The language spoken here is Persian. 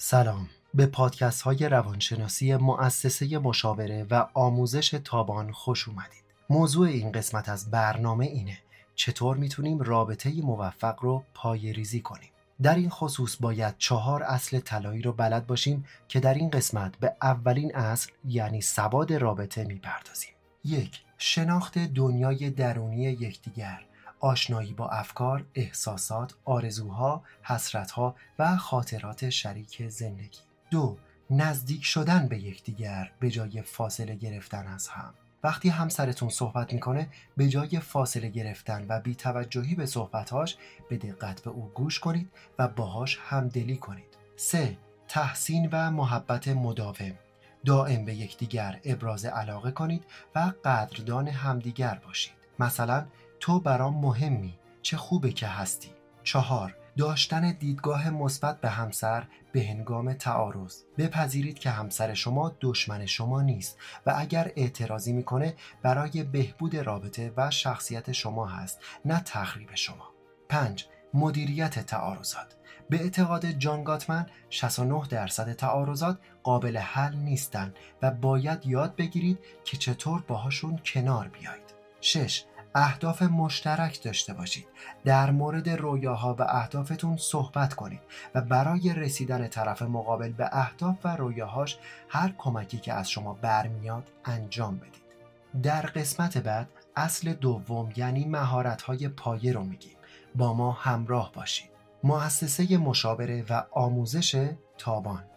سلام، به پادکست های روانشناسی مؤسسه مشاوره و آموزش تابان خوش اومدید. موضوع این قسمت از برنامه اینه چطور میتونیم رابطه موفق رو پایه‌ریزی کنیم. در این خصوص باید 4 اصل طلایی رو بلد باشیم که در این قسمت به اولین اصل یعنی سواد رابطه میپردازیم. 1. شناخت دنیای درونی یکدیگر، آشنایی با افکار، احساسات، آرزوها، حسرتها و خاطرات شریک زندگی. 2. نزدیک شدن به یکدیگر به جای فاصله گرفتن از هم. وقتی همسرتون صحبت میکنه به جای فاصله گرفتن و بی‌توجهی به صحبتاش به دقت به او گوش کنید و باهاش همدلی کنید. 3. تحسین و محبت مداوم. دائم به یکدیگر ابراز علاقه کنید و قدردان همدیگر باشید. مثلا تو برام مهمی، چه خوبه که هستی. 4. داشتن دیدگاه مثبت به همسر به هنگام تعارض. بپذیرید که همسر شما دشمن شما نیست و اگر اعتراضی میکنه برای بهبود رابطه و شخصیت شما هست، نه تخریب شما. 5. مدیریت تعارضات. به اعتقاد جان گاتمن 69% تعارضات قابل حل نیستن و باید یاد بگیرید که چطور باهاشون کنار بیایید. 6. اهداف مشترک داشته باشید. در مورد رویاها و اهدافتون صحبت کنید و برای رسیدن طرف مقابل به اهداف و رویاهاش هر کمکی که از شما برمیاد انجام بدید. در قسمت بعد اصل دوم یعنی مهارت‌های پایه رو میگیم. با ما همراه باشید. مؤسسه مشاوره و آموزش تابان.